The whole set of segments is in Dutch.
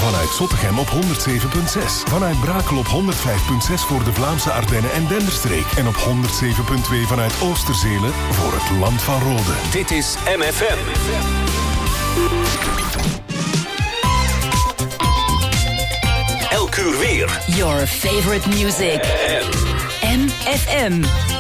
Vanuit Zottegem op 107.6. Vanuit Brakel op 105.6 voor de Vlaamse Ardennen en Denderstreek. En op 107.2 vanuit Oosterzelen voor het Land van Rode. Dit is MFM. Elk uur weer. Your favorite music. MFM.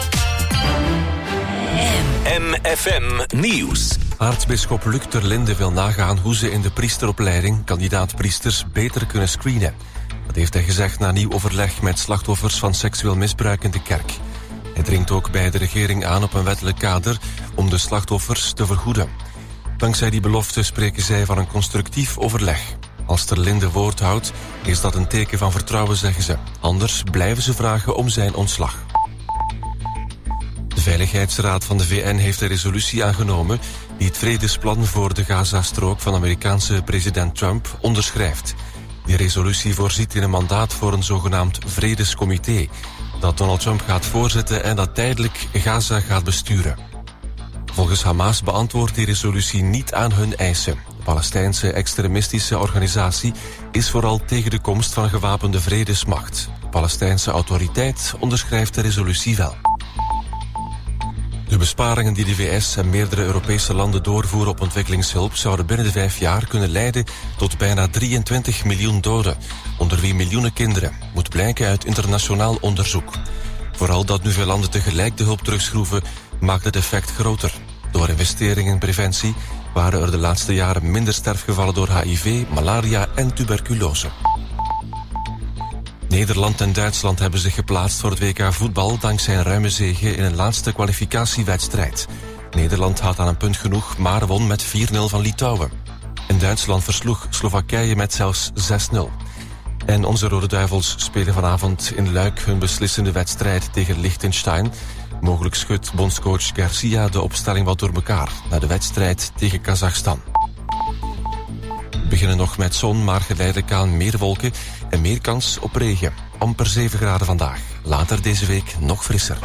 MFM Nieuws. Aartsbisschop Luc ter Linde wil nagaan hoe ze in de priesteropleiding kandidaat-priesters beter kunnen screenen. Dat heeft hij gezegd na nieuw overleg met slachtoffers van seksueel misbruik in de kerk. Hij dringt ook bij de regering aan op een wettelijk kader om de slachtoffers te vergoeden. Dankzij die belofte spreken zij van een constructief overleg. Als ter Linde woord houdt, is dat een teken van vertrouwen, zeggen ze. Anders blijven ze vragen om zijn ontslag. De Veiligheidsraad van de VN heeft een resolutie aangenomen die het vredesplan voor de Gazastrook van Amerikaanse president Trump onderschrijft. Die resolutie voorziet in een mandaat voor een zogenaamd vredescomité dat Donald Trump gaat voorzitten en dat tijdelijk Gaza gaat besturen. Volgens Hamas beantwoordt die resolutie niet aan hun eisen. De Palestijnse extremistische organisatie is vooral tegen de komst van een gewapende vredesmacht. De Palestijnse autoriteit onderschrijft de resolutie wel. De besparingen die de VS en meerdere Europese landen doorvoeren op ontwikkelingshulp zouden binnen de 5 jaar kunnen leiden tot bijna 23 miljoen doden, onder wie miljoenen kinderen, moet blijken uit internationaal onderzoek. Vooral dat nu veel landen tegelijk de hulp terugschroeven, maakt het effect groter. Door investeringen in preventie waren er de laatste jaren minder sterfgevallen door HIV, malaria en tuberculose. Nederland en Duitsland hebben zich geplaatst voor het WK voetbal dankzij een ruime zege in een laatste kwalificatiewedstrijd. Nederland had aan een punt genoeg, maar won met 4-0 van Litouwen. En Duitsland versloeg Slowakije met zelfs 6-0. En onze Rode Duivels spelen vanavond in Luik hun beslissende wedstrijd tegen Liechtenstein. Mogelijk schudt bondscoach Garcia de opstelling wat door elkaar na de wedstrijd tegen Kazachstan. We beginnen nog met zon, maar geleidelijk aan meer wolken en meer kans op regen. Amper 7 graden vandaag. Later deze week nog frisser.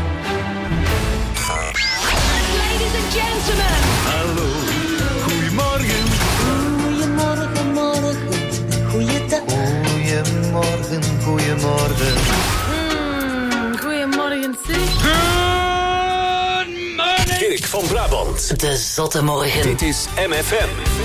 Ladies and gentlemen. Hallo, goedemorgen. Goedemorgen, morgen. Goeiedag. Goedemorgen, goedemorgen. Goedemorgen, zeg. Dirk van Brabant. De zotte morgen. Dit is MFM.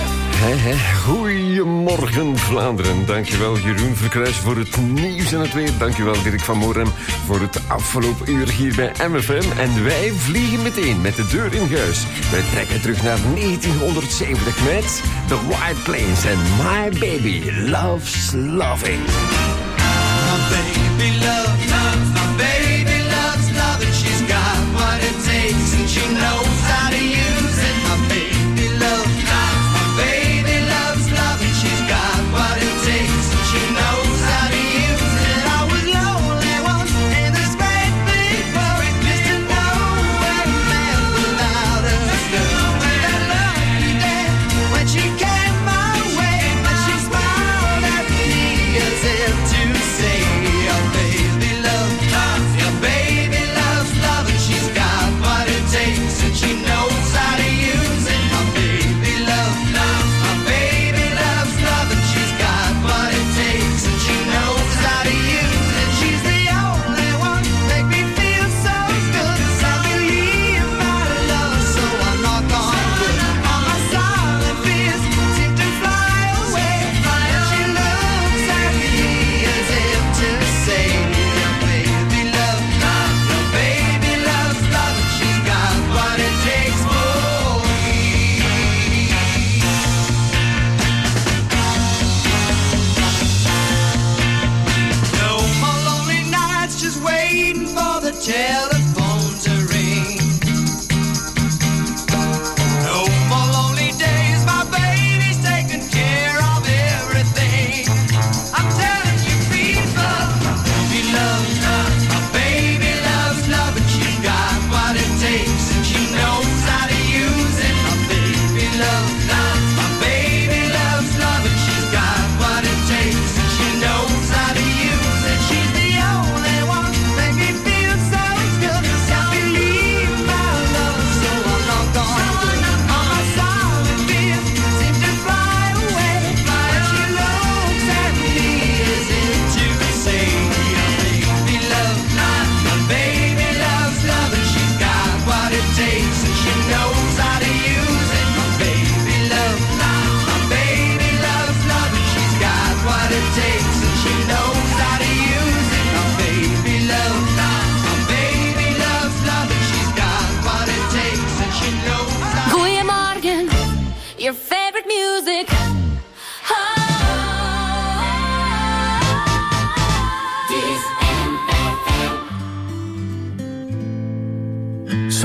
Goedemorgen Vlaanderen. Dankjewel Jeroen Verkruijs voor het nieuws en het weer. Dankjewel Dirk van Moorhem voor het afgelopen uur hier bij MFM. En wij vliegen meteen met de deur in huis. Wij trekken terug naar 1970 met The White Plains en My Baby Loves Loving. My baby loves, my baby loves loving. She's got what it takes and she knows how to use it. My baby loves, my baby loves loving. She's got what it takes and she knows how to use it. I was lonely once in this great big world, just to know where a man without her stood. That lucky day when she came my way, but she smiled at me as if to say, oh baby love.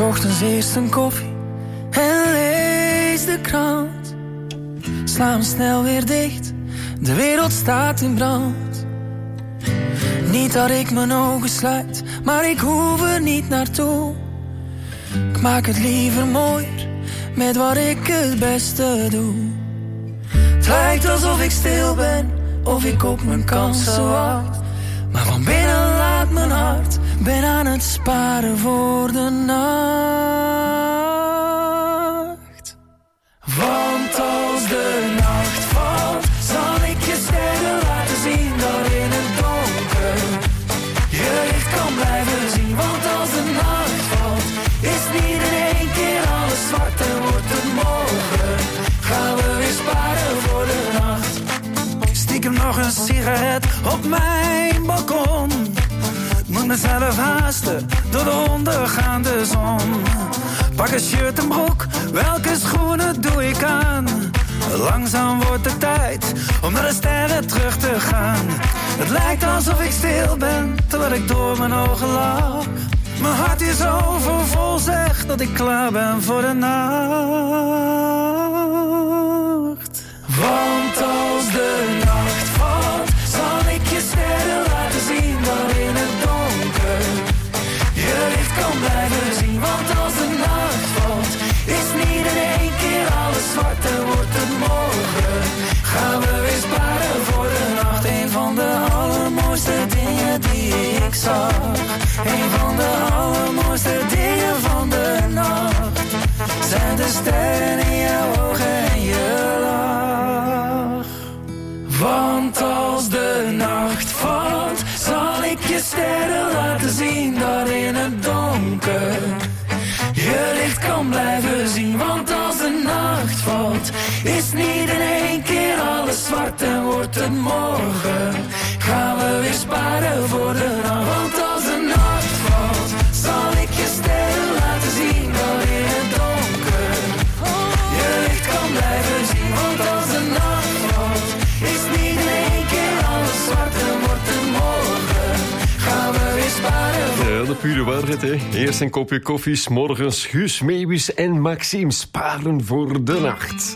'Ochtends eerst een koffie en lees de krant. Sla hem snel weer dicht, de wereld staat in brand. Niet dat ik mijn ogen sluit, maar ik hoef er niet naartoe. Ik maak het liever mooier, met wat ik het beste doe. Het lijkt alsof ik stil ben, of ik op mijn kansen wacht. Maar van binnen laat mijn hart, ben aan het sparen voor de nacht. Want als de nacht valt, zal ik je sterren laten zien dat in het donker je licht kan blijven zien. Want als de nacht valt, is niet in één keer alles zwart en wordt het morgen. Gaan we weer sparen voor de nacht. Stiekem nog een sigaret op mijn balkon. Moet mezelf haasten door de ondergaande zon. Pak een shirt en broek, welke schoenen doe ik aan? Langzaam wordt het tijd om naar de sterren terug te gaan. Het lijkt alsof ik stil ben, terwijl ik door mijn ogen lach. Mijn hart is overvol, zegt dat ik klaar ben voor de nacht. Want als de nacht valt, zal ik je sterren laten zien dat in het donker je licht kan blijven zien. Want als de nacht valt, is niet in één keer alles zwart en wordt het morgen. Gaan we weer sparen voor de nacht. Een van de allermooiste dingen die ik zag. Een van de allermooiste dingen van de nacht zijn de sterren in jouw ogen en je lach. Want als de nacht valt, zal ik je sterren laten zien dat in het donker je licht kan blijven zien. Want als de nacht valt, is niet in één keer alles zwart en wordt het morgen. Gaan we weer sparen voor de nacht. Want als de nacht valt, zal ik je sterren laten zien dat in het donker je licht kan blijven zien. Want als de nacht valt, is niet in één keer alles zwart en wordt het morgen. Gaan we weer sparen voor Ja, de pure waarheid, hè. Eerst een kopje koffie, 's morgens Guus Meeuwis en Maxime sparen voor de nacht.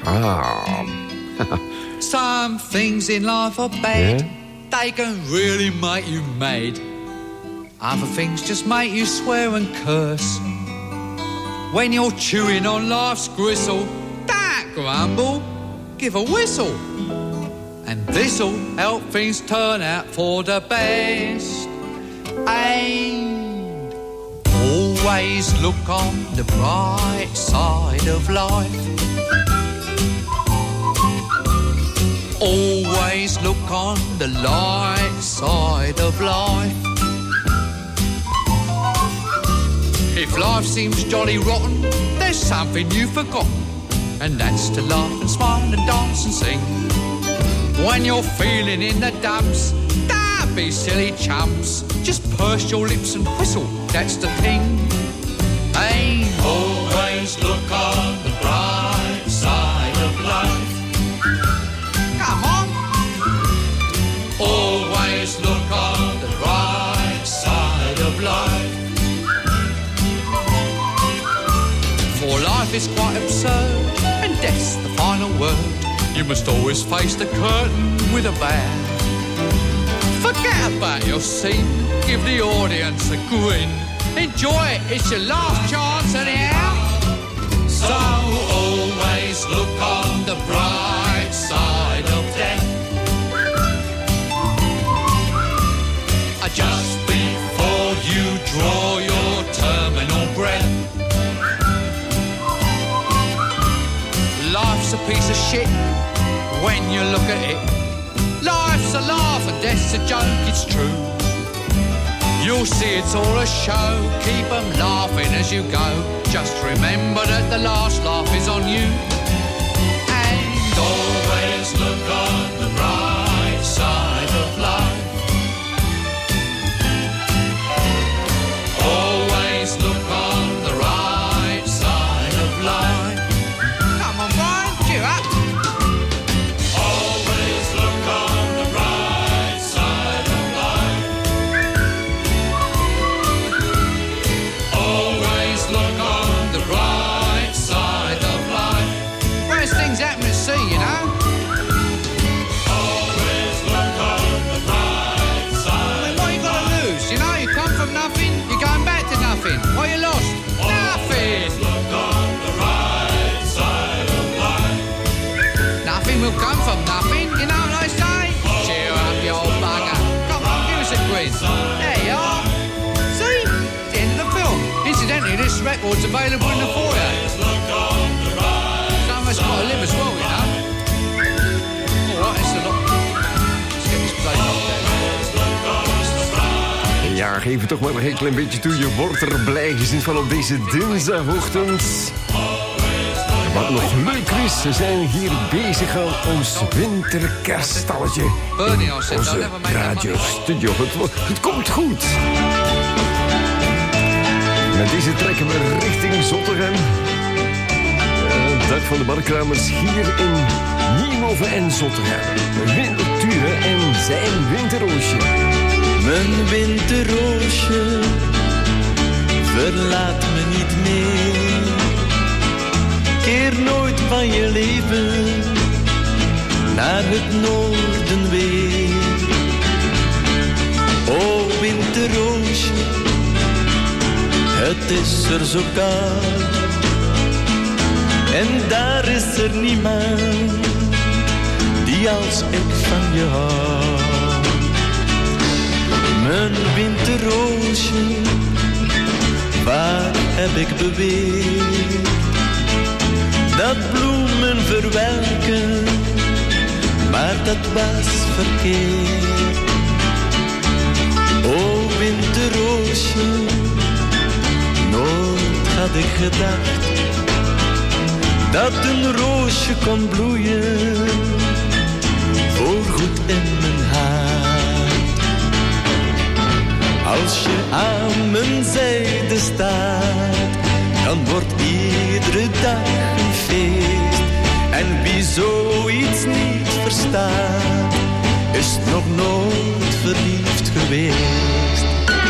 Some things in life are bad. Yeah. They can really make you mad. Other things just make you swear and curse. When you're chewing on life's gristle, don't grumble, give a whistle. And this'll help things turn out for the best. And always look on the bright side of life. Always look on the light side of life. If life seems jolly rotten, there's something you've forgotten, and that's to laugh and smile and dance and sing. When you're feeling in the dumps, don't be silly chumps. Just purse your lips and whistle, that's the thing. Hey, always look on the bright side of life. Come on. Always look on the bright side of life. For life is quite absurd, and death's the final word. You must always face the curtain with a bow. Forget about your scene, give the audience a grin. Enjoy it, it's your last chance anyhow. So always look on the bright side of death. Just before you draw your terminal breath. Life's a piece of shit when you look at it. Life's a laugh and death's a joke, it's true. You'll see it's all a show, keep 'em laughing as you go. Just remember that the last laugh is on you. And always look on the bright side of life. Always look on the right side of life. Come on, Brian, cheer up. Always look on the right side of life. Always look available in the foyer. Someone's got to live as well, you know. All right, it's a lot. Let's get this place up there. Ja, geef het toch maar een heel klein beetje toe. Je wordt er blij gezien van op deze dinsdagochtend. Wat nog leuker is, we zijn hier bezig aan ons winterkerststalletje in onze radiostudio. Het komt goed. Met deze trekken we richting Zottegem. Dag van de barkramers hier in Nienhoven en Zottegem. Ture en zijn winterroosje. Mijn winterroosje, verlaat me niet meer. Keer nooit van je leven naar het noorden weer. O winterroosje, het is er zo koud. En daar is er niemand die als ik van je hou. Mijn winterroosje, waar heb ik beweerd dat bloemen verwelken, maar dat was verkeerd. O winterroosje, nooit had ik gedacht dat een roosje kon bloeien voorgoed in mijn hart. Als je aan mijn zijde staat, dan wordt iedere dag een feest. En wie zoiets niet verstaat, is nog nooit verliefd geweest.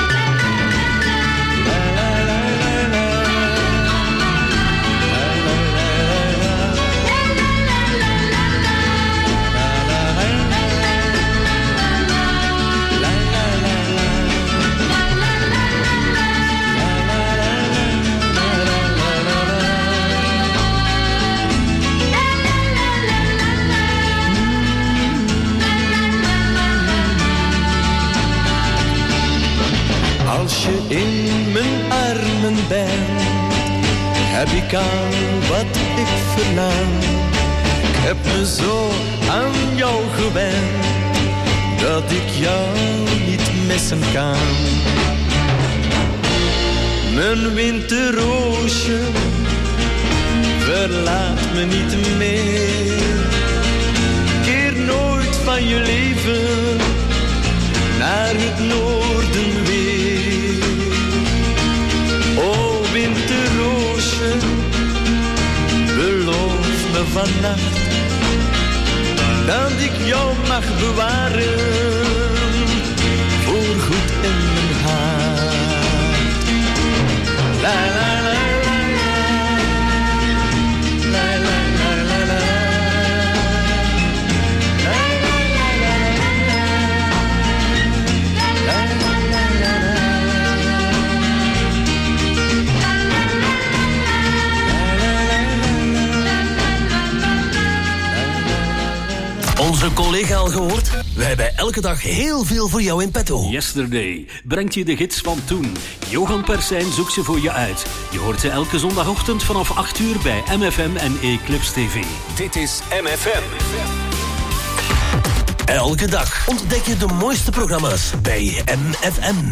Als je in mijn armen bent, heb ik al wat ik verlang. Ik heb me zo aan jou gewend, dat ik jou niet missen kan. Mijn winterroosje, verlaat me niet meer. Keer nooit van je leven naar het noorden weer. O winterroosje, beloof me vannacht dat ik jou mag bewaren voorgoed in mijn hart. La la la la la la la la. Onze collega al gehoord? We hebben elke dag heel veel voor jou in petto. Yesterday brengt je de gids van toen. Johan Persijn zoekt ze voor je uit. Je hoort ze elke zondagochtend vanaf 8 uur bij MFM en Eclipse TV. Dit is MFM. Elke dag ontdek je de mooiste programma's bij MFM.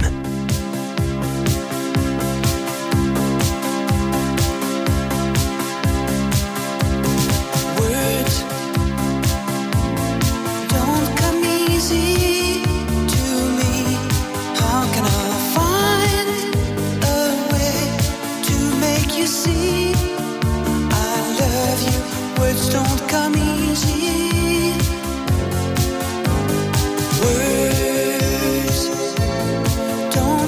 Don't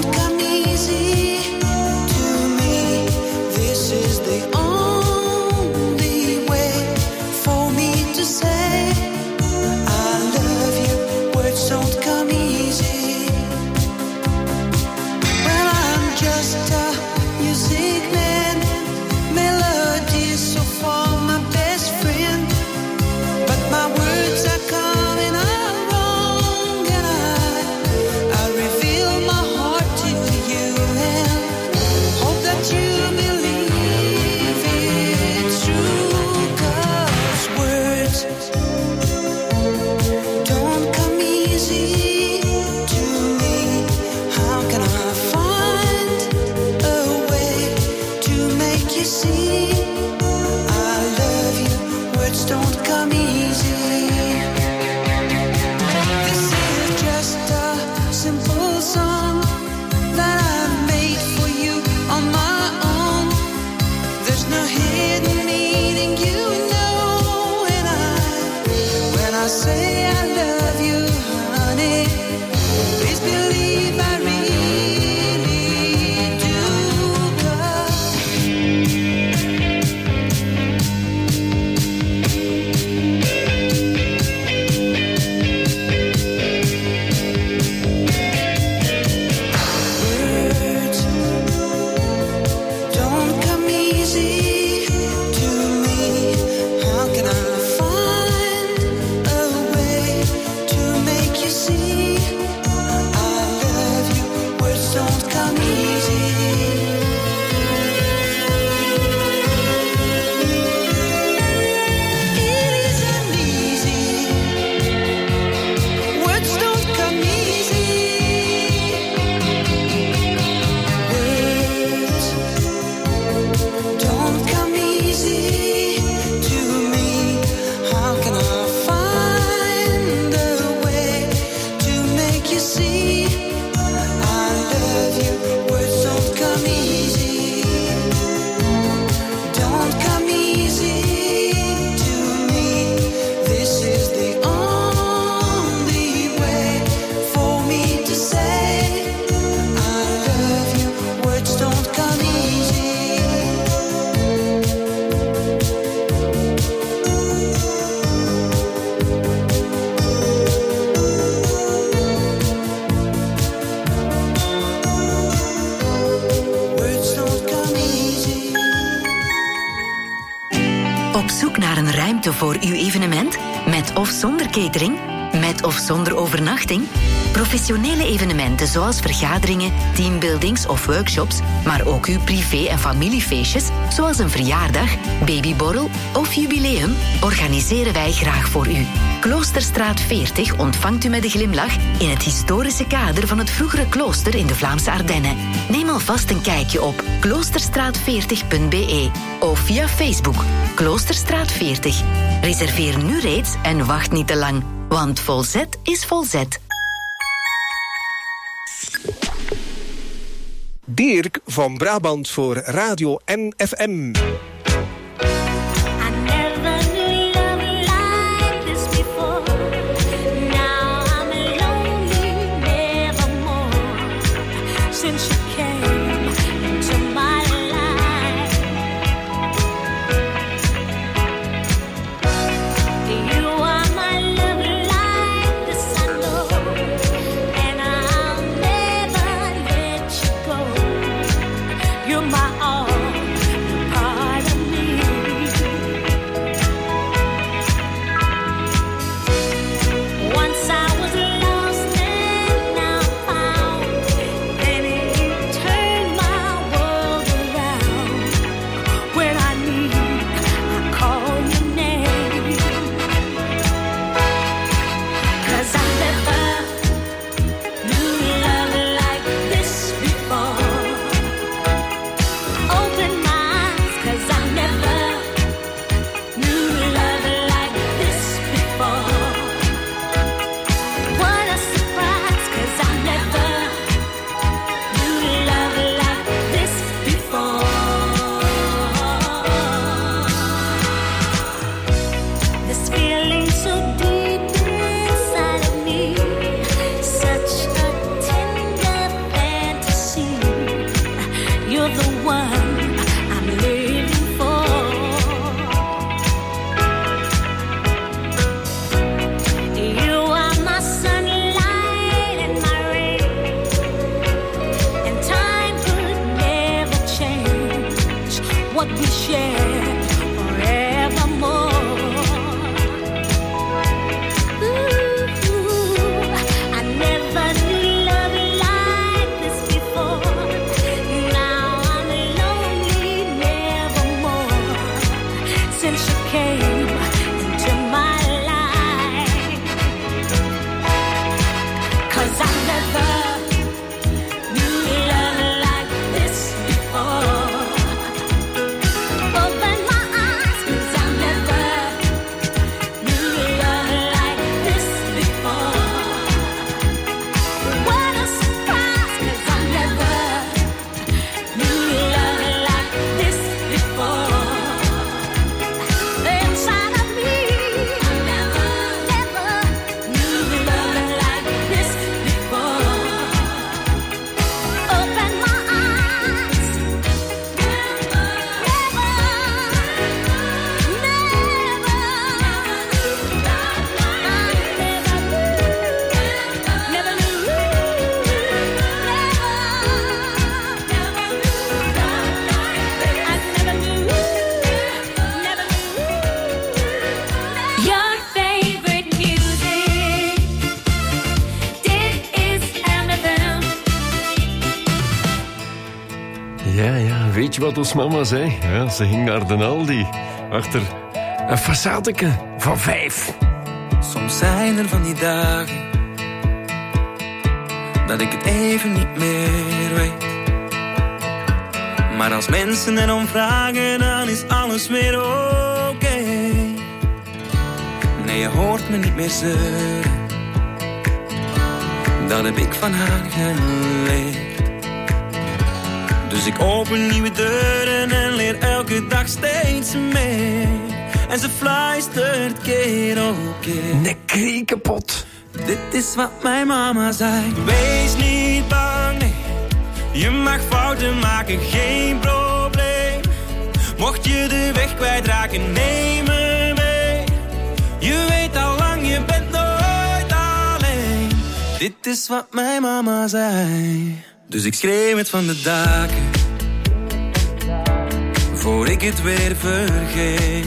say I love you, honey. Please believe I really do. Op zoek naar een ruimte voor uw evenement? Met of zonder catering? Met of zonder overnachting? Professionele evenementen zoals vergaderingen, teambuildings of workshops, maar ook uw privé- en familiefeestjes, zoals een verjaardag, babyborrel of jubileum, organiseren wij graag voor u. Kloosterstraat 40 ontvangt u met een glimlach in het historische kader van het vroegere klooster in de Vlaamse Ardennen. Neem alvast een kijkje op kloosterstraat40.be of via Facebook Kloosterstraat 40. Reserveer nu reeds en wacht niet te lang, want Volzet is Volzet. Dirk van Brabant voor Radio NFM. You're my all, part of weet je wat ons mama zei? Ja, ze ging naar de Aldi. Achter een façadeke van 5. Soms zijn er van die dagen dat ik het even niet meer weet. Maar als mensen erom vragen, dan is alles weer oké. Nee, je hoort me niet meer zeuren. Dat heb ik van haar geleerd. Dus ik open nieuwe deuren en leer elke dag steeds meer. En ze fluistert keer op keer. Nek kriek kapot. Dit is wat mijn mama zei. Wees niet bang, nee. Je mag fouten maken, geen probleem. Mocht je de weg kwijtraken, neem me mee. Je weet al lang, je bent nooit alleen. Dit is wat mijn mama zei. Dus ik schreeuw het van de daken, voor ik het weer vergeet.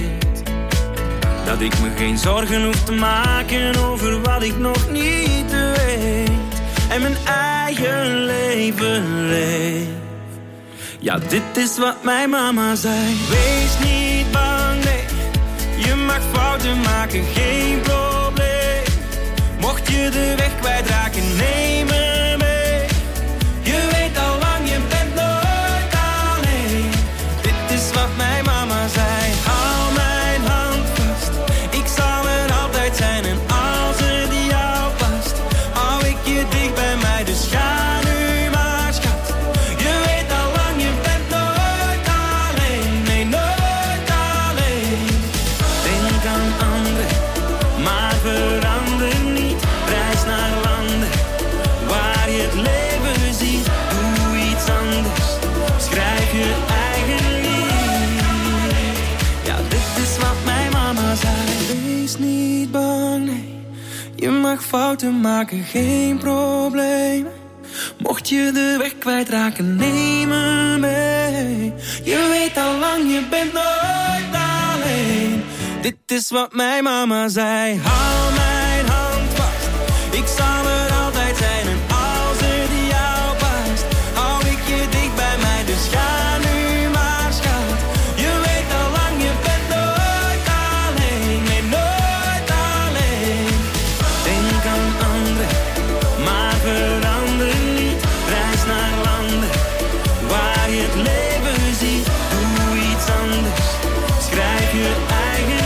Dat ik me geen zorgen hoef te maken over wat ik nog niet weet. En mijn eigen leven leef. Ja, dit is wat mijn mama zei. Wees niet bang, nee. Je mag fouten maken, geen probleem. Mocht je de weg kwijtraken, neem me mee. Je weet al lang, je bent nooit alleen. Dit is wat mijn mama zei. Hou mijn hand vast. Ik zal er altijd zijn en als het jou past, hou ik je dicht bij mij, dus ga nu maar, schat. Je weet al lang, je bent nooit alleen. Nee, nooit alleen. Denk aan anderen, maar verander niet. Reis naar landen waar je het leven ziet. Doe iets anders, schrijf je eigen lied. Ja, dit is wat mijn mama zei. Wees niet bang, nee. Je mag fouten maken, geen probleem. Mocht je de weg kwijtraken, neem me mee. Je weet al lang, je bent nooit alleen. Dit is wat mijn mama zei. Hou mijn hand vast. Ik zal er altijd zijn en als het jou past, hou ik je dicht bij mij, dus ga nu maar, schat. Je weet al lang, je bent nooit alleen. Nee, nooit alleen. Denk aan anderen, maar verander niet. Reis naar landen waar je het leven ziet. Doe iets anders, schrijf je eigen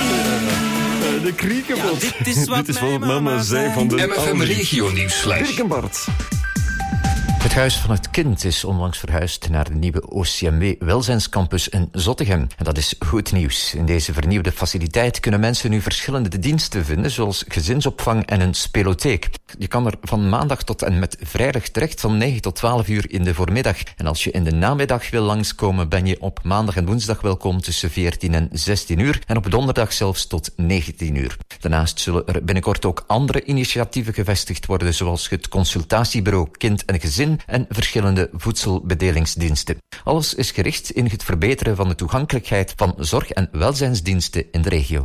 lied. De kriekenbot. Ja, dit is wat mama zei van de MFM Regio Nieuwsflash. Birkenbart. Het Huis van het Kind is onlangs verhuisd naar de nieuwe OCMW Welzijnscampus in Zottegem. En dat is goed nieuws. In deze vernieuwde faciliteit kunnen mensen nu verschillende diensten vinden, zoals gezinsopvang en een spelotheek. Je kan er van maandag tot en met vrijdag terecht van 9 tot 12 uur in de voormiddag. En als je in de namiddag wil langskomen, ben je op maandag en woensdag welkom tussen 14 en 16 uur. En op donderdag zelfs tot 19 uur. Daarnaast zullen er binnenkort ook andere initiatieven gevestigd worden, zoals het consultatiebureau Kind en Gezin en verschillende voedselbedelingsdiensten. Alles is gericht in het verbeteren van de toegankelijkheid van zorg- en welzijnsdiensten in de regio.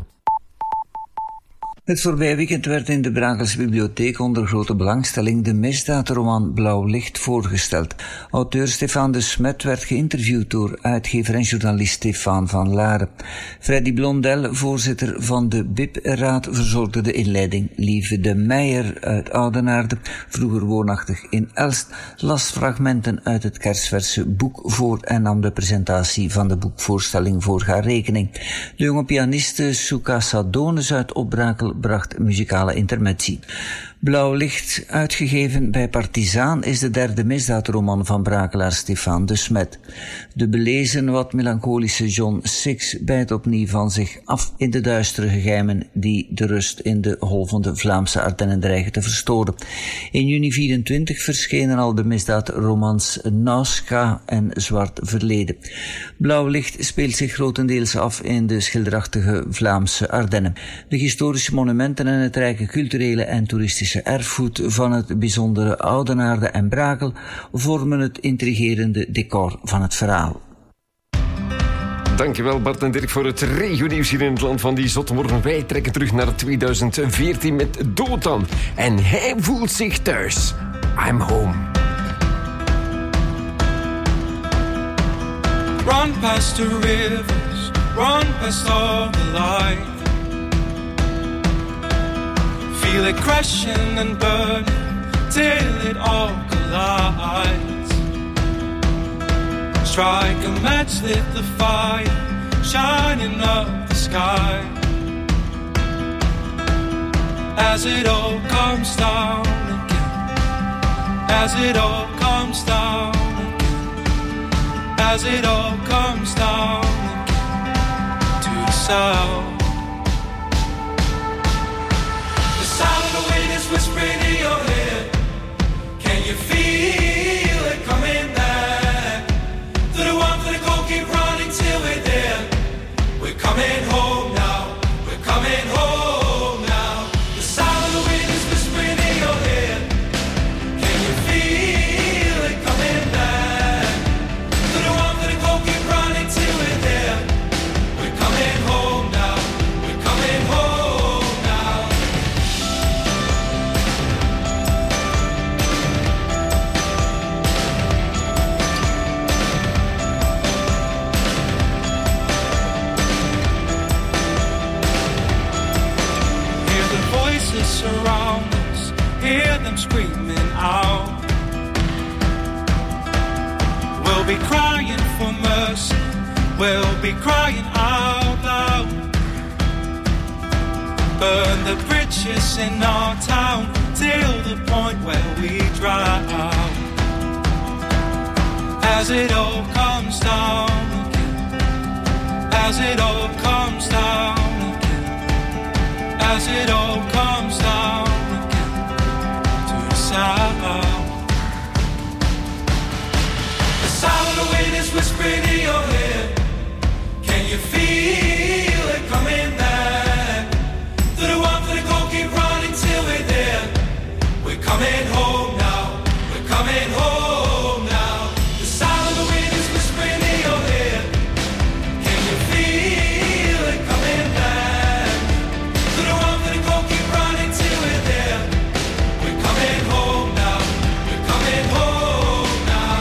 Het voorbije weekend werd in de Brakelse Bibliotheek onder grote belangstelling de misdaadroman Blauw Licht voorgesteld. Auteur Stefan de Smet werd geïnterviewd door uitgever en journalist Stefan van Laren. Freddy Blondel, voorzitter van de BIP-raad, verzorgde de inleiding. Lieve de Meijer uit Oudenaarde, vroeger woonachtig in Elst, las fragmenten uit het kersverse boek voor en nam de presentatie van de boekvoorstelling voor haar rekening. De jonge pianiste Souka Sadonis uit Opbrakel bracht muzikale intermezzi. Blauw Licht, uitgegeven bij Partizaan, is de derde misdaadroman van brakelaar Stefan de Smet. De belezen, wat melancholische John Six bijt opnieuw van zich af in de duistere geheimen die de rust in de golvende Vlaamse Ardennen dreigen te verstoren. In juni 24 verschenen al de misdaadromans Nauska en Zwart Verleden. Blauw Licht speelt zich grotendeels af in de schilderachtige Vlaamse Ardennen. De historische monumenten en het rijke culturele en toeristische erfgoed van het bijzondere Oudenaarde en Brakel vormen het intrigerende decor van het verhaal. Dankjewel Bart en Dirk voor het regionieuws hier in het land van die zotmorgen. Wij trekken terug naar 2014 met Dotan. En hij voelt zich thuis. I'm home. Run past the rivers, run past all the light. Feel it crashing and burning till it all collides. Strike a match, lit the fire, shining up the sky. As it all comes down again, as it all comes down again, as it all comes down again to the sound. The sound of the wind is whispering in your head. Can you feel it coming back? To the one for the goal, keep running till we're there. We're coming home now, we're coming home. Surround us, hear them screaming out. We'll be crying for mercy, we'll be crying out loud. Burn the bridges in our town till the point where we drown. As it all comes down again, as it all comes down again, as it all comes down again to the sound. The sound of the wind is whispering in your head. Can you feel it coming back? To the one for the goal, keep running till we're there. We're coming home now, we're coming home now. The sound of the wind is whispering in your head. Can you feel it coming back? To the one for the goal, keep running till we're there. We're coming home now, we're coming home now.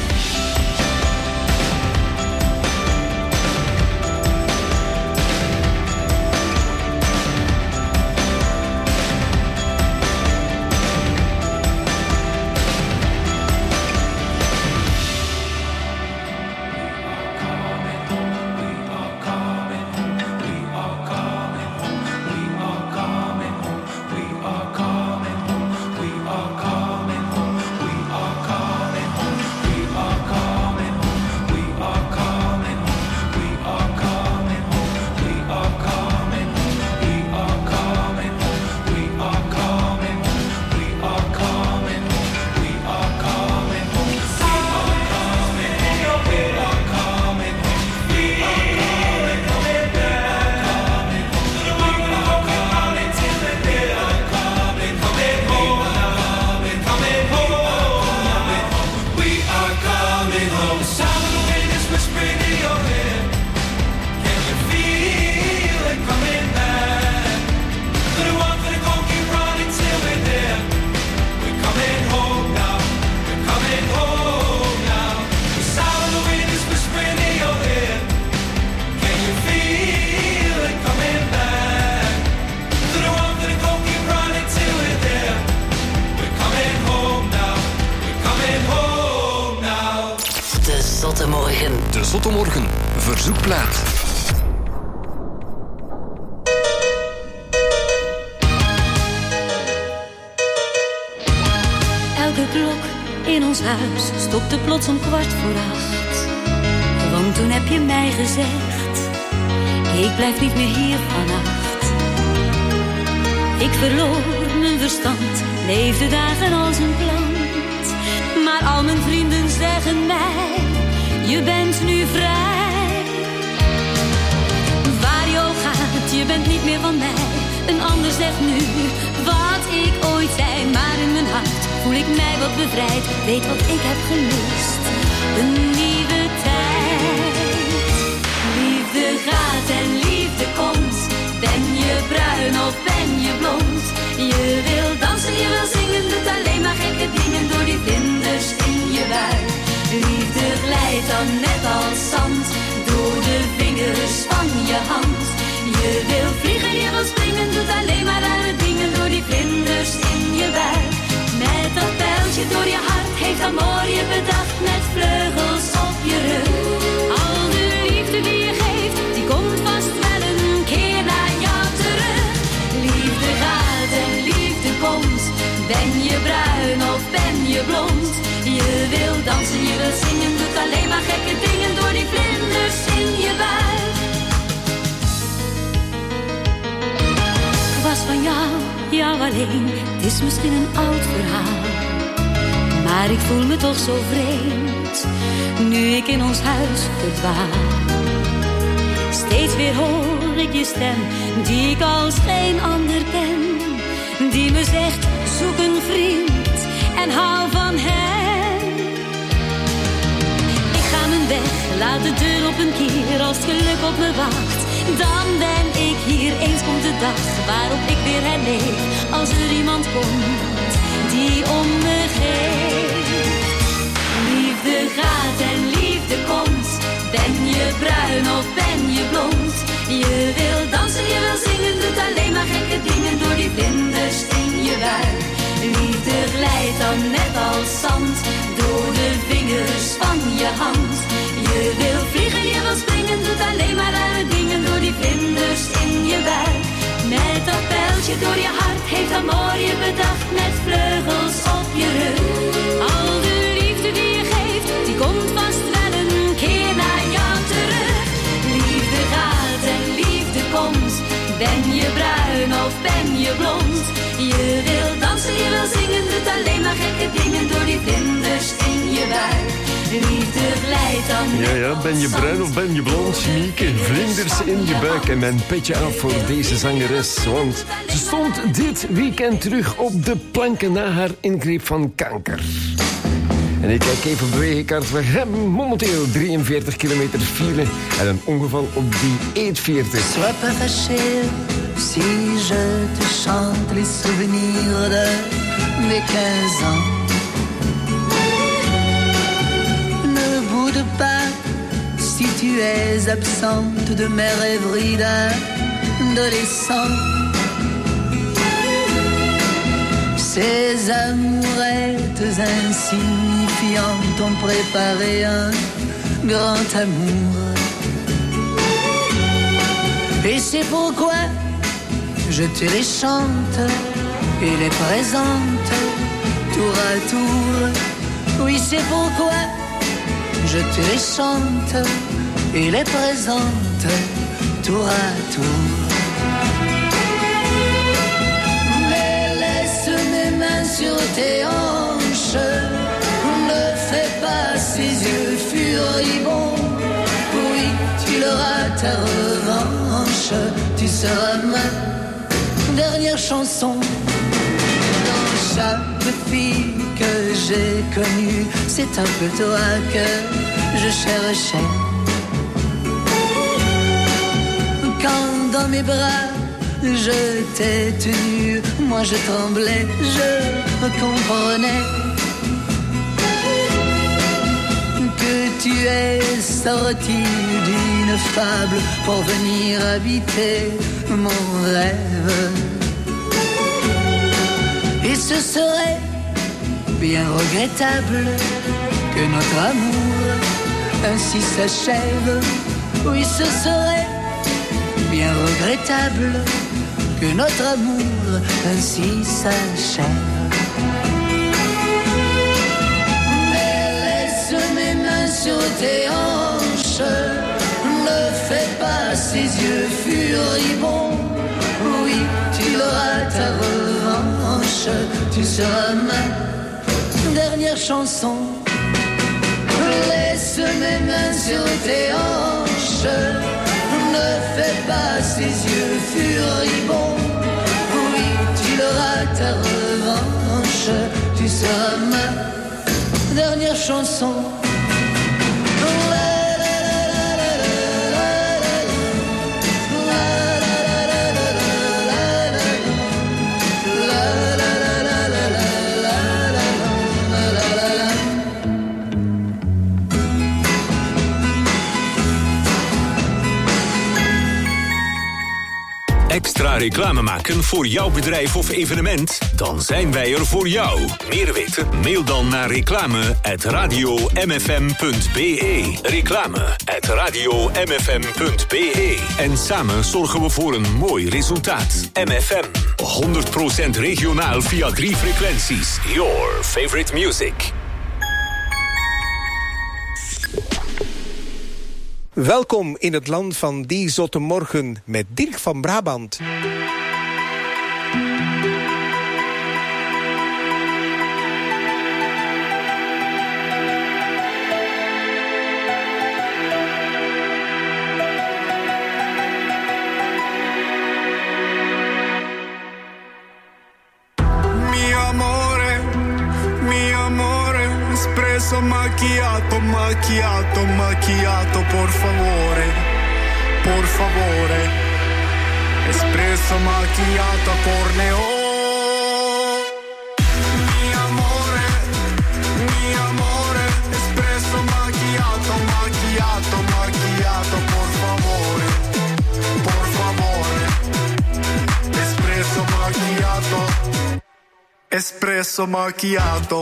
De Zottemorgen verzoekplaat. Elke klok in ons huis stopte plots om 7:15. Want toen heb je mij gezegd, ik blijf niet meer hier vannacht. Ik verloor mijn verstand, leefde dagen als een plant. Maar al mijn vrienden zeggen mij, je bent nu vrij. Waar je ook gaat, je bent niet meer van mij. Een ander zegt nu wat ik ooit zei. Maar in mijn hart voel ik mij wat bevrijd. Weet wat ik heb gemist, een nieuwe tijd. Liefde gaat en liefde komt. Ben je bruin of ben je blond? Je wil dansen, je wil zingen, doet alleen maar gekke dingen door die vlinders in je buik. Liefde glijdt dan net als zand Ben je bruin of ben je blond? Je wil dansen, je wil zingen, doet alleen maar gekke dingen door die vlinders in je buik. Ik was van jou alleen, het is misschien een oud verhaal. Maar ik voel me toch zo vreemd, nu ik in ons huis verdwaal. Steeds weer hoor ik je stem, die ik als geen ander ken. Die me zegt, zoek een vriend en hou van hem. Ik ga mijn weg, laat de deur op een keer, als het geluk op me wacht. Dan ben ik hier, eens komt de dag waarop ik weer herleef. Als er iemand komt die om me geeft. Liefde gaat en liefde komt. Ben je bruin of ben je blond? Je wil dansen, je wil zingen, doet alleen maar gekke dingen door die vlinders in je buik. Liefde glijdt dan net als zand door de vingers van je hand. Je wil vliegen, je wil springen, doet alleen maar rare dingen door die vlinders in je buik. Met dat pijltje door je hart heeft dat mooie bedacht, met vleugels op je rug. Al de liefde die je geeft, die komt vast wel een keer naar jou terug. Liefde gaat en liefde komt. Ben je bruin of ben je blond? Je wil dansen, je wil zingen, doet alleen maar gekke dingen door die vlinders in je buik. Liefde glijdt dan. Ja, ben je bruin of ben je blond? Mieke, vlinders in je buik. En mijn petje af voor deze zangeres. Want ze stond dit weekend terug op de planken na haar ingreep van kanker. En ik kijk even op de wegenkaart. We hebben momenteel 43 kilometer file en een ongeval op die E40. Sois pas fâché si je te chante les souvenirs de mes 15 ans. Ne boude pas si tu es absente de mes rêveries d'adolescent. Ces amourettes insignifiantes ont préparé un grand amour. Et c'est pourquoi je te les chante et les présente tour à tour. Oui, c'est pourquoi je te les chante et les présente tour à tour. Sur tes hanches, ne fais pas ces yeux furibonds. Oui, tu l'auras ta revanche. Tu seras ma dernière chanson. Dans chaque fille que j'ai connue, c'est un peu toi que je cherchais. Quand dans mes bras je t'ai tenu, moi je tremblais, je comprenais que tu es sorti d'une fable pour venir habiter mon rêve. Et ce serait bien regrettable que notre amour ainsi s'achève. Oui, ce serait bien regrettable que notre amour ainsi s'achève. Mais laisse mes mains sur tes hanches, ne fais pas ces yeux furibonds. Oui, tu auras ta revanche, tu seras ma dernière chanson. Laisse mes mains sur tes hanches, ne fais pas ces yeux furibonds. Oui, tu auras ta revanche, tu seras ma dernière chanson. Extra reclame maken voor jouw bedrijf of evenement? Dan zijn wij er voor jou. Meer weten? Mail dan naar reclame@radiomfm.be. Reclame@radiomfm.be. En samen zorgen we voor een mooi resultaat. MFM. 100% regionaal via 3 frequenties. Your favorite music. Welkom in het land van die zotte morgen met Dirk van Brabant. Espresso macchiato, macchiato, macchiato, por favore, por favore. Espresso macchiato, corneo. Mi amore, espresso macchiato, macchiato, macchiato, por favore, por favore. Espresso macchiato, espresso macchiato.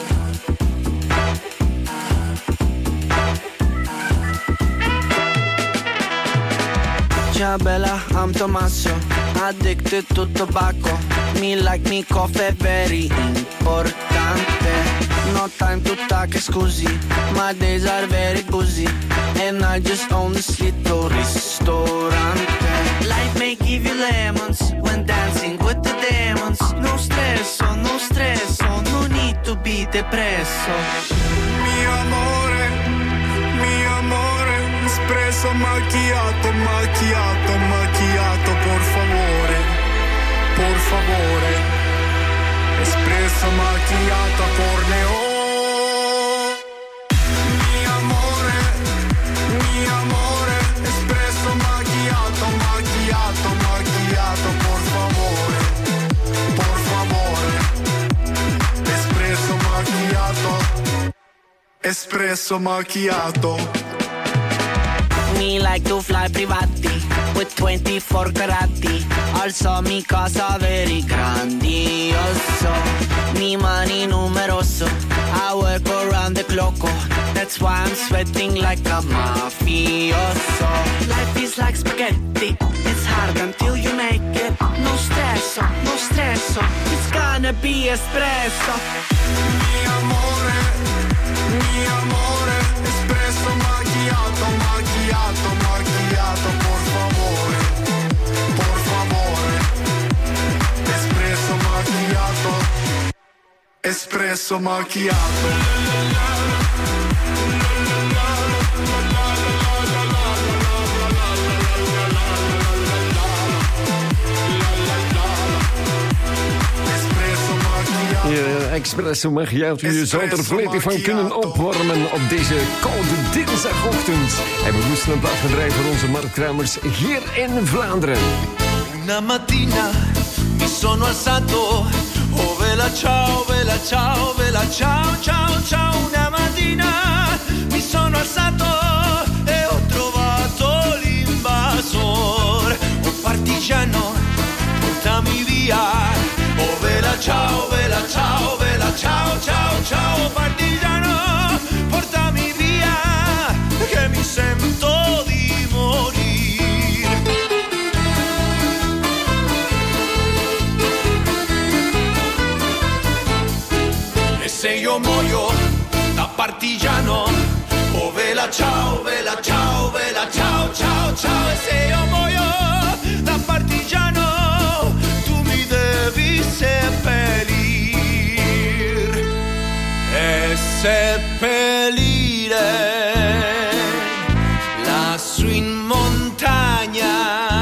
Ciao bella, I'm Tommaso, addicted to tobacco. Me like me coffee, very importante. No time to talk, scusi, my days are very busy. And I just own this little ristorante. Life may give you lemons when dancing with the demons. No stress, no need to be depresso. Mi amore, espresso macchiato, macchiato, macchiato, por favore, por favore. Espresso macchiato, corneo. Mi amore, espresso macchiato, macchiato, macchiato, por favore, por favore. Espresso macchiato, espresso macchiato. Me like to fly privati with 24 carati. Also mi casa very grandioso. Mi money numeroso. I work around the clock. That's why I'm sweating like a mafioso. Life is like spaghetti. It's hard until you make it. No stresso, no stresso. It's gonna be espresso. Mi amore, espresso macchiato, macchiato, macchiato, por favore, por favore. Espresso macchiato, espresso macchiato. Espresso macchiato. Je zou er volledig van kunnen opwarmen op deze koude dinsdagochtend. En we moesten een plaat draaien voor onze marktkramers hier in Vlaanderen. Una mattina mi sono alzato, oh vela ciao, vela ciao, vela ciao, ciao, ciao. Una mattina mi sono alzato e ho trovato l'invasor. Oh partigiano, portami via, oh vela ciao, vela ciao, vela ciao, ciao, ciao. Partigiano, portami via, che mi sento di morire. E se io muoio da partigiano, oh vela ciao, vela ciao, vela ciao, ciao, ciao. E se io muoio da partigiano, tu mi devi seppellir e seppellire lassù in montagna.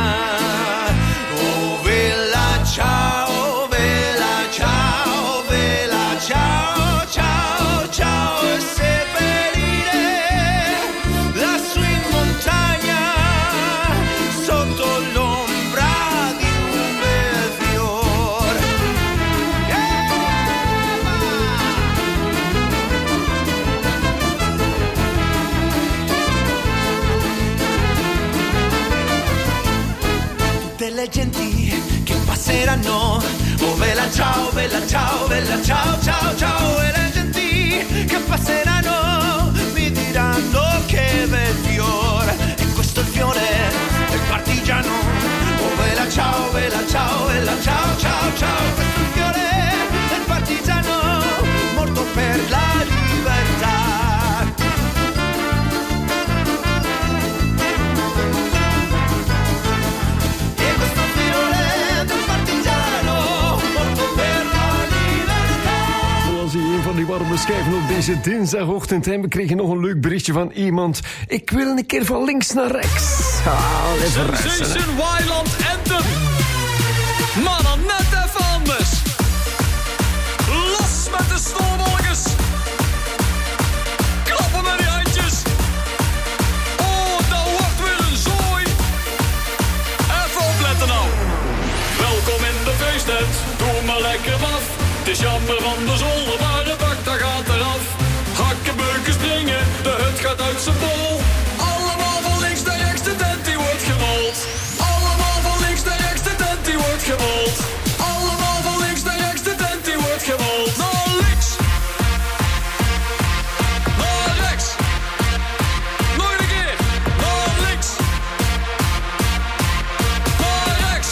Oh vela ciao, vela ciao, vela ciao, ciao, ciao. E seppellire lassù in montagna sotto l'ombra di un bel fiore. ciao, bella ciao, bella ciao, ciao, ciao. E le genti che passeranno mi diranno che bel fiore. E questo è il fiore del partigiano. Oh bella ciao, bella ciao, bella ciao, ciao, ciao. Questo è il fiore del partigiano morto per la libertà. Van die warme schijven op deze dinsdagochtend. En we kregen nog een leuk berichtje van iemand. Ik wil een keer van links naar rechts. Sensation Wildland Anthem. Maar dan net even anders. Los met de snowballetjes. Klappen met die handjes. Oh, dat wordt weer een zooi. Even opletten nou. Welkom in de feesttent. Doe maar lekker af. Het is jammer van de zolder, maar de bak daar gaat eraf. Hakken, beuken, springen, de hut gaat uit zijn bol. Allemaal van links naar rechts, de tent die wordt gerold. Allemaal van links naar rechts, de tent die wordt gerold. Allemaal van links naar rechts, de tent die wordt gerold. Naar links. Naar rechts. Nog een keer. Naar links. Naar rechts.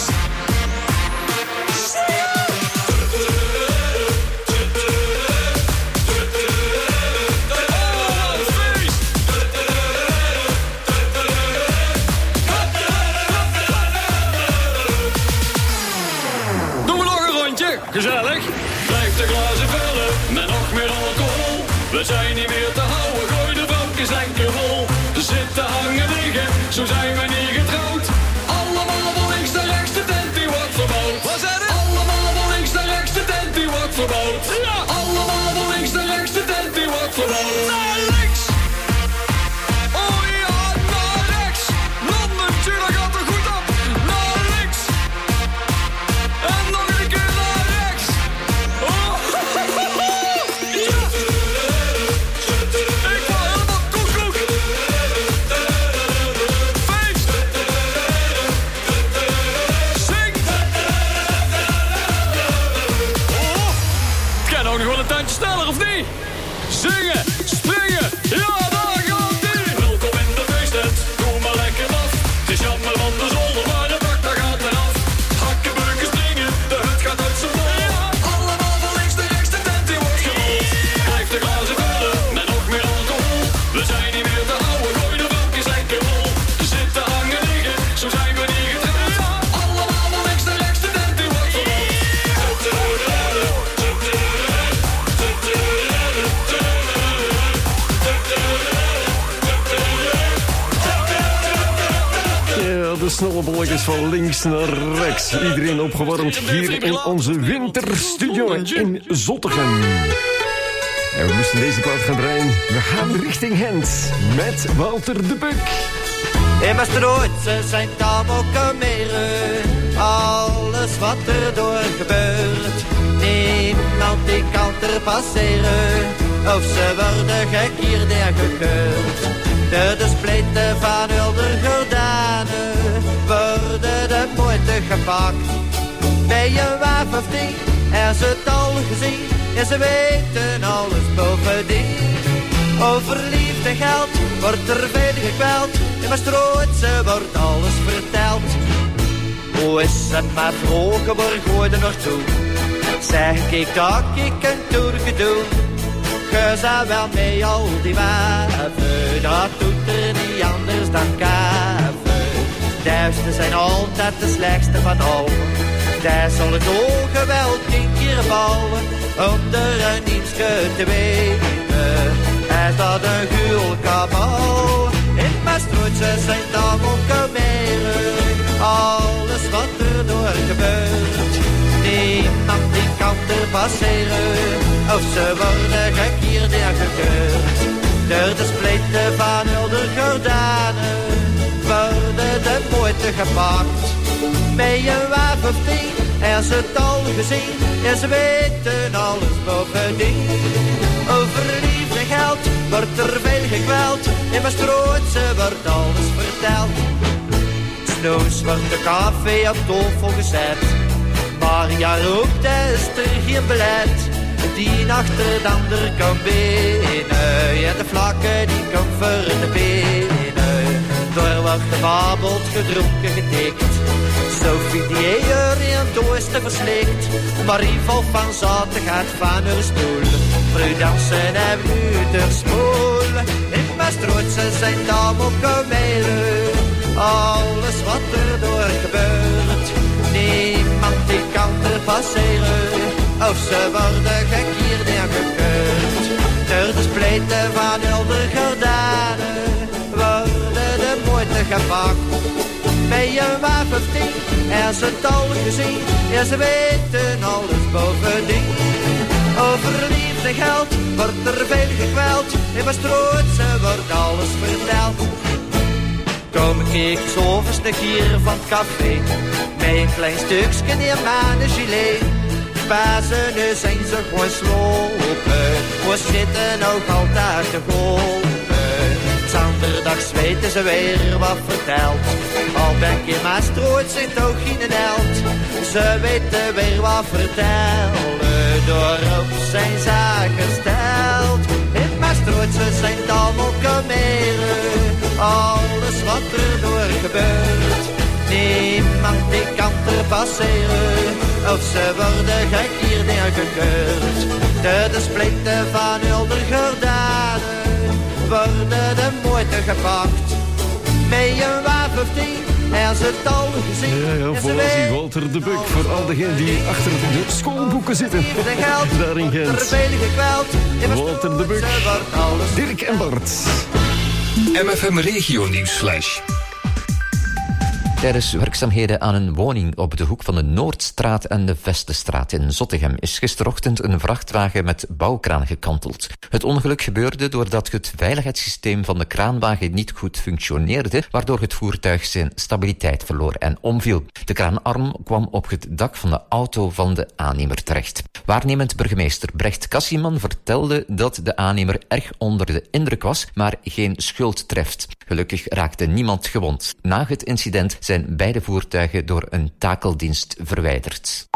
Gezellig, blijf de glazen vullen met nog meer alcohol. We zijn niet meer te houden, gooi de bankjes lekker vol. Zitten, hangen, liggen, zo zijn we niet getrouwd. Allemaal van links naar rechts, de tent die wordt verbouwd. Wat zei het? Allemaal van links naar rechts, de tent die wordt verbouwd. Ja. Allemaal van links naar rechts, de tent die wordt verbouwd. Naar links! Oh ja, naar rechts! Nonnetje, dat gaat er goed op. Naar links! En nog een keer naar rechts! Oh, ja! Ik word helemaal koekoek! Feest! Zing! Oh! Kan ook nog wel een tandje sneller, of niet? Zingen! Springen! Ja, daar gaat ie! Welkom in de feesttent, doe maar lekker af. Het is jammer van de zolder, maar de bak daar gaat eraf. Hakken, beuken, springen, de hut gaat uit zijn bol. Ja. Allemaal van links naar rechts, de tent die wordt gerold. Blijf de glazen vullen met nog meer alcohol. We zijn niet meer te houden, gooi de bankjes lekker vol. Zitten, hangen, liggen, zo zijn we niet getrouwd. Ja. Allemaal van links naar rechts, de tent die wordt gerold. Ja, de snollebolletjes van links naar rechts. Iedereen opgewarmd hier in onze winterstudio in Zottegem. En we moesten deze plaat gaan draaien. We gaan richting Gent met Walter de Buk. In Maastricht zijn tam ook meren. Alles wat er door gebeurt. Niemand die kan er passeren. Of ze worden gekierd en gekeurd. De spleten van Ulder Gordane worden de poorten gepakt. Bij een waaf of 10 en ze het al gezien en ze weten alles bovendien. Over liefde en geld wordt er veel gekweld. In Maastricht wordt alles verteld. Hoe is het maar vroeger, waar gooide nog toe? Zeg ik dat ik een toerke doe. Ge zou wel mee al die waven, dat doet er niet anders dan kaven. Duizenden zijn altijd de slechtste van allen. Daar zal het ogen wel 10 keer vallen, onder een ietsje te weten. Is dat een gul kabal? In Maastricht zijn dan ook meren. Alles wat er door gebeurt, niemand die kan er passeren. Of ze worden gekierd en gekeurd. Door de spleten van Ulder Gordane worden de poorten gepakt. Bij een waaf of 10 en ze het al gezien en ze weten alles bovendien. Over liefde en geld wordt er veel gekweld. In Maastricht wordt alles verteld. Snoes wordt de café op tafel gezet. Maar ja, ook is er geen beleid die achter de ander kan benen. En de vlakken die kan voor de benen. Door wordt gebabbeld, gedronken, getikt. Sophie die eer in doos te verslikt. Marie valt van zatigheid van haar stoel. Prudence en nu de spoel. In Maastricht zijn dam op kamelen. Alles wat er door gebeurt. Niemand die kan er passeren. Of ze worden gekierd en gekeurd. Door de spleten van de gordijnen worden de moeite gepakt. Bij een waaf of 10 en ze het al gezien. Ja, ze weten alles bovendien. Over liefde en geld wordt er veel gekweld. In Maastricht wordt alles verteld. Kom ik zo verstuk hier van het café. Met een klein stukje in mijn gilet. Pasen, nu zijn ze gewoon slopen. We zitten ook altijd te golpen. Zanderdags weten ze weer wat vertelt. Al ben ik in Maastricht, zit ook geen held. Ze weten weer wat vertellen. Doorop zijn ze gesteld. In Maastricht, ze zijn allemaal kameren. Alles wat er door gebeurt. Niemand die kan er passeren. Of ze worden gekierd en gekeurd. De splitten van de gordijnen worden de moeite gepakt. Met een waaf of 10 en ze het al gezien. Ja, volgens Walter de Buk. Voor al diegenen die achter de schoolboeken zitten. Daar in Gent. Walter de Buk, Dirk en Bart. MFM Regio Nieuwsflash. Tijdens werkzaamheden aan een woning op de hoek van de Noordstraat en de Vestenstraat in Zottegem is gisterochtend een vrachtwagen met bouwkraan gekanteld. Het ongeluk gebeurde doordat het veiligheidssysteem van de kraanwagen niet goed functioneerde, waardoor het voertuig zijn stabiliteit verloor en omviel. De kraanarm kwam op het dak van de auto van de aannemer terecht. Waarnemend burgemeester Brecht Cassieman vertelde dat de aannemer erg onder de indruk was, maar geen schuld treft. Gelukkig raakte niemand gewond. Na het incident zijn beide voertuigen door een takeldienst verwijderd.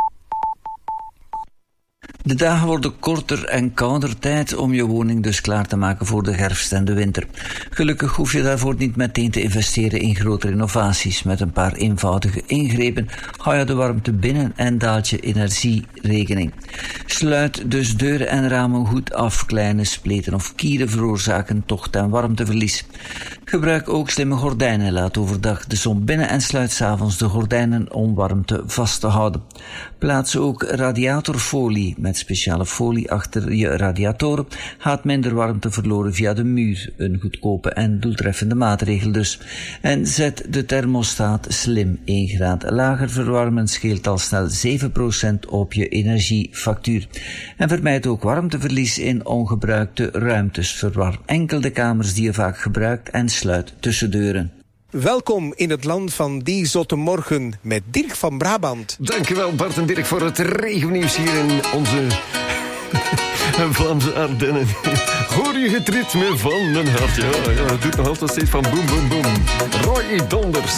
De dagen worden korter en kouder, tijd om je woning dus klaar te maken voor de herfst en de winter. Gelukkig hoef je daarvoor niet meteen te investeren in grote renovaties. Met een paar eenvoudige ingrepen hou je de warmte binnen en daalt je energierekening. Sluit dus deuren en ramen goed af. Kleine spleten of kieren veroorzaken tocht- en warmteverlies. Gebruik ook slimme gordijnen. Laat overdag de zon binnen en sluit 's avonds de gordijnen om warmte vast te houden. Plaats ook radiatorfolie. Met speciale folie achter je radiatoren gaat minder warmte verloren via de muur. Een goedkope en doeltreffende maatregel dus. En zet de thermostaat slim. 1 graad lager verwarmen scheelt al snel 7% op je energiefactuur. En vermijd ook warmteverlies in ongebruikte ruimtes. Verwarm enkel de kamers die je vaak gebruikt en sluit tussendeuren. Welkom in het land van die zotte morgen met Dirk van Brabant. Dankjewel Bart en Dirk voor het regionieuws hier in onze Vlaamse Ardennen. Hoor je het ritme van mijn hart? Ja, het doet nog altijd steeds van boem, boem, boem. Roy Donders.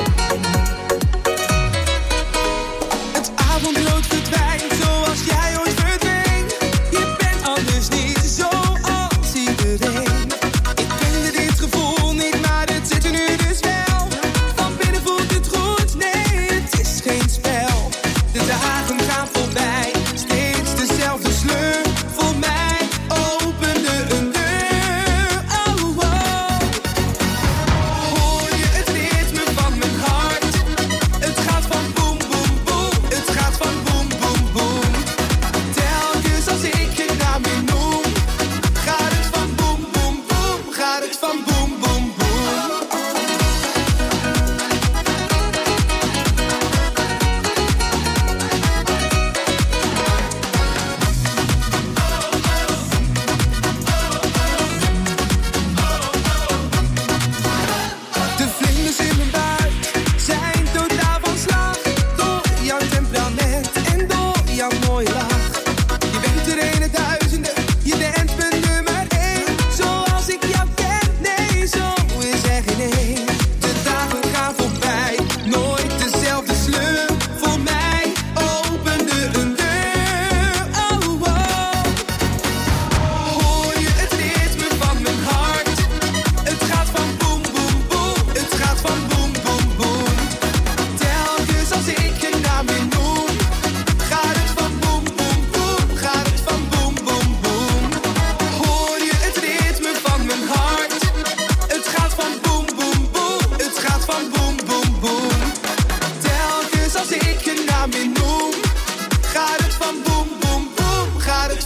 Het avondrood verdwijnt zoals jij ooit verdween. Je bent anders niet zoals iedereen. Ik kende dit gevoel niet, maar het zit er nu dus wel. Van binnen voelt het goed, nee, het is geen spel. De dagen gaan voorbij, steeds dezelfde sleur. Voor mij opende een deur, oh, oh. Hoor je het ritme van mijn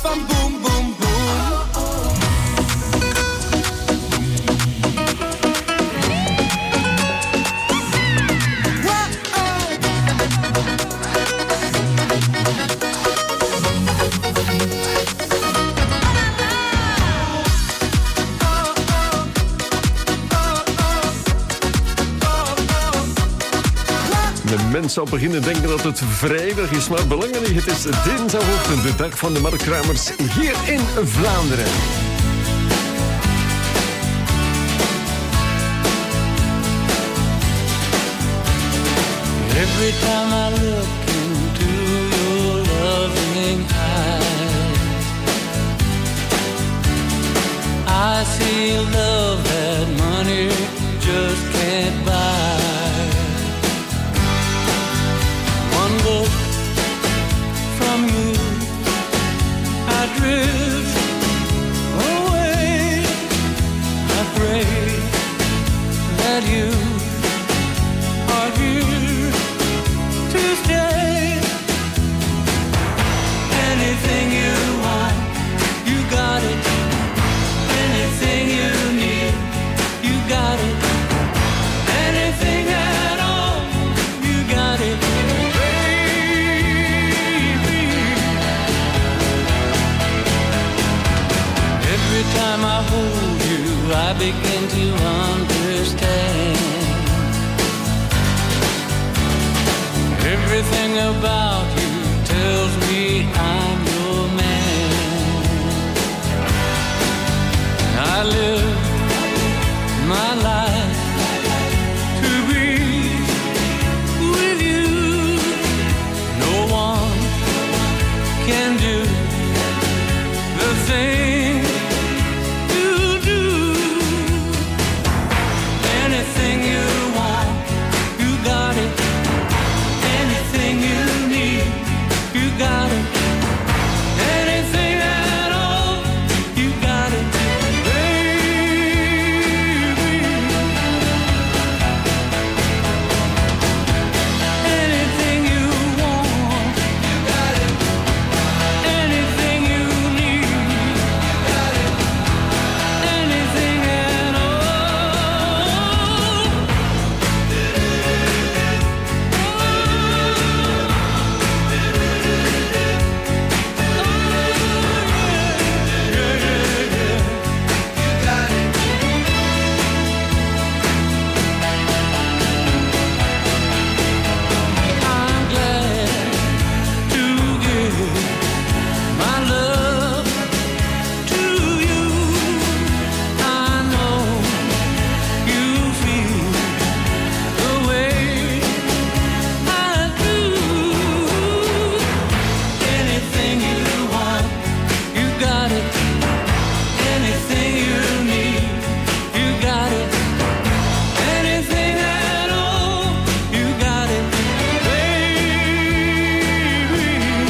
van boom, boom, boom. De mens zou beginnen denken dat het vrijdag is, maar belangrijk, het is dinsdagochtend, de dag van de marktkramers hier in Vlaanderen. Every time I look into your loving eyes, I see love that money just can't buy. One look from you, I drift away. I pray that you are here to stay. Anything you want, you got it. Anything you need, you got it. Anything at all, you got it. Every time I hold you, I begin to understand. Everything about you tells me I'm your man. I live my life to be with you. No one can do the thing you do. Anything you want, you got it. Anything you need, you got it. Anything at all, you got it, baby. Anything you want, you got it. Anything you need, you got it. Anything at all. I'm glad to give my love to you. I know you feel the way I do. Anything you want, you got it. Anything you need, you got it. Anything at all, you got it, baby.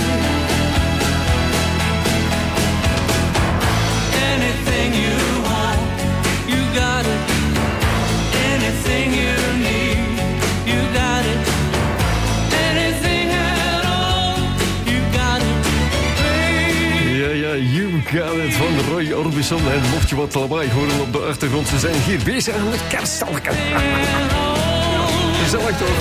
Anything you want, you got it. Anything you need, you got it. Anything at all, you got it, baby. Ja, You Got It van Roy Orbison. En mocht je wat lawaai horen op de achtergrond, ze zijn hier bezig aan het kerststalken. Gezellig toch?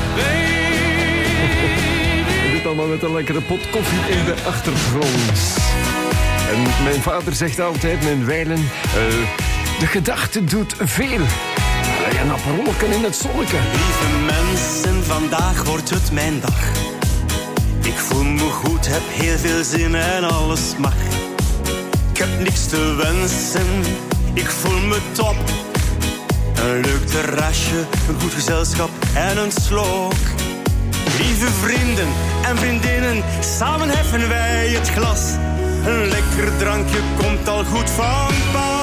En dit allemaal met een lekkere pot koffie in de achtergrond. En mijn vader zegt altijd, mijn wijlen, de gedachte doet veel. Ja, een appelken in het zonneke. Lieve mensen, vandaag wordt het mijn dag. Ik voel me goed, heb heel veel zin en alles mag. Ik heb niks te wensen, ik voel me top. Een leuk terrasje, een goed gezelschap en een slok. Lieve vrienden en vriendinnen, samen heffen wij het glas. Een lekker drankje komt al goed van pas.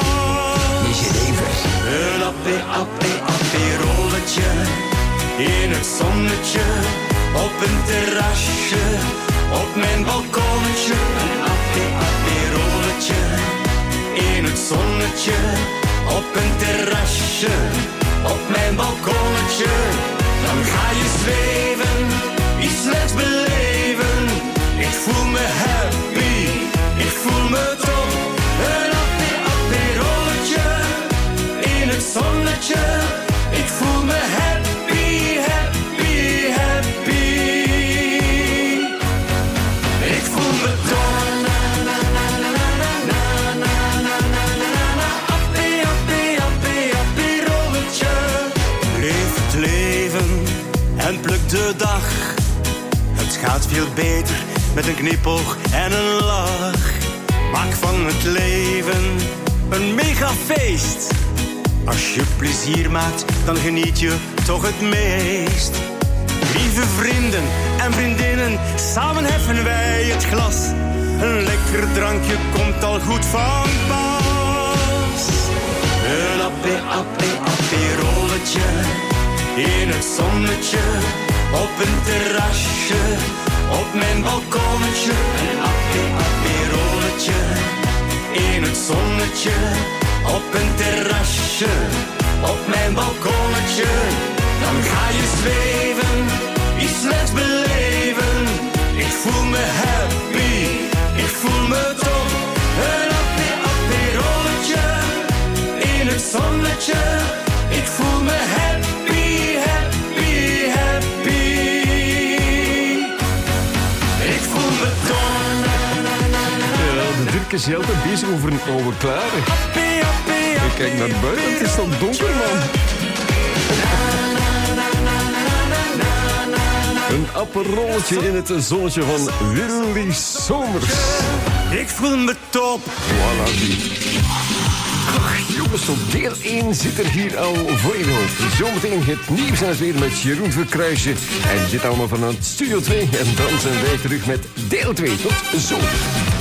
Een aperolletje in het zonnetje, op een terrasje, op mijn balkonnetje. Een aperolletje in het zonnetje, op een terrasje, op mijn balkonnetje. Dan ga je zweven, iets leuks beleven. Ik voel me happy, ik de dag. Het gaat veel beter met een knipoog en een lach. Maak van het leven een mega feest. Als je plezier maakt, dan geniet je toch het meest. Lieve vrienden en vriendinnen, samen heffen wij het glas. Een lekker drankje komt al goed van pas. Een aperolletje in het zonnetje, op een terrasje, op mijn balkonnetje. Een aperolletje in het zonnetje, op een terrasje, op mijn balkonnetje. Dan ga je zweven, iets leuks beleven. Ik voel me happy, ik voel me top. Een aperolletje in het zonnetje. Ik voel me happy, happy, happy. Ik voel me top. Ja, de Dirk is altijd bezig over een oude klaren. Ik kijk naar buiten, het is al donker, man. Een aperolletje in het zonnetje van Willy Somers. Ik voel me top. Voilà, die. Ach, jongens, tot deel 1 zit er hier al voor je hoofd. Zometeen het nieuws en het weer met Jeroen Verkruijsje. En dit allemaal vanuit Studio 2. En dan zijn wij terug met deel 2. Tot zo.